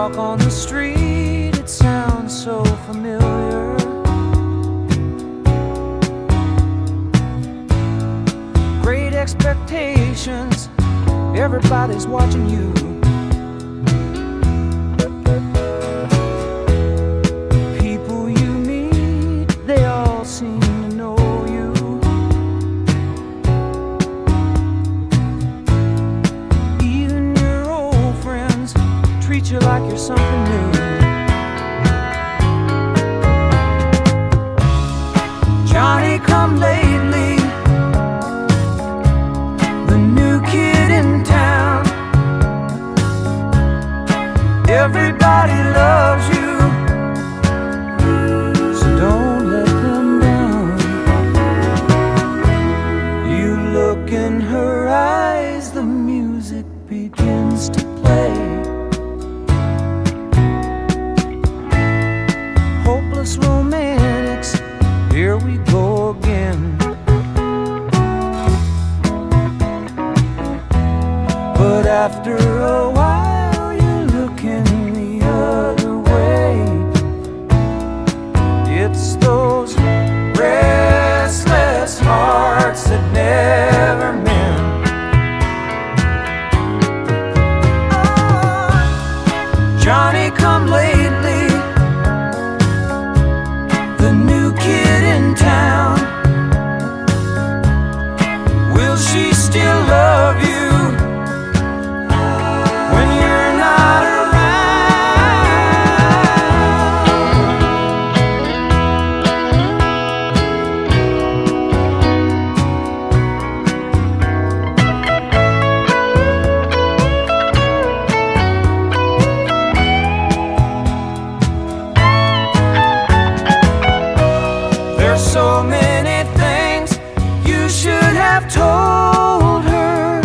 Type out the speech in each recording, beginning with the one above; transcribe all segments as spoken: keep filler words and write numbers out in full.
talk on the street, it sounds so familiar. Great expectations, everybody's watching you. People you meet, they all seem to know you. Even your old friends treat you like you're something new. Johnny come lately, the new kid in town. Everybody loves you, so don't let them down. You look in her eyes, the music begins to play. Hopeless romantics, here we go again. But after a while, you're looking the other way. It's those restless hearts that never mend. Oh, Johnny come lately, the new kid in town. Will she still love you when you're not There's so many things you should have told her,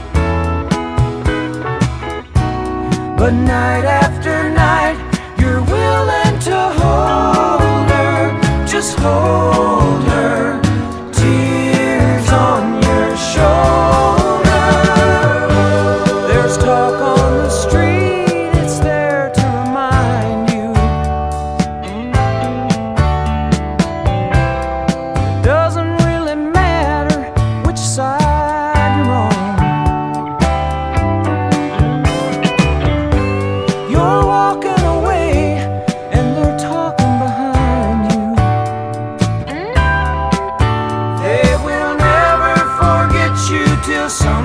but night after night you're willing to hold her. Just hold her, tears on your shoulder. There's talk on the street, it's there to remind you. It doesn't really matter which side you're on. You're walking away and they're talking behind you. They will never forget you till some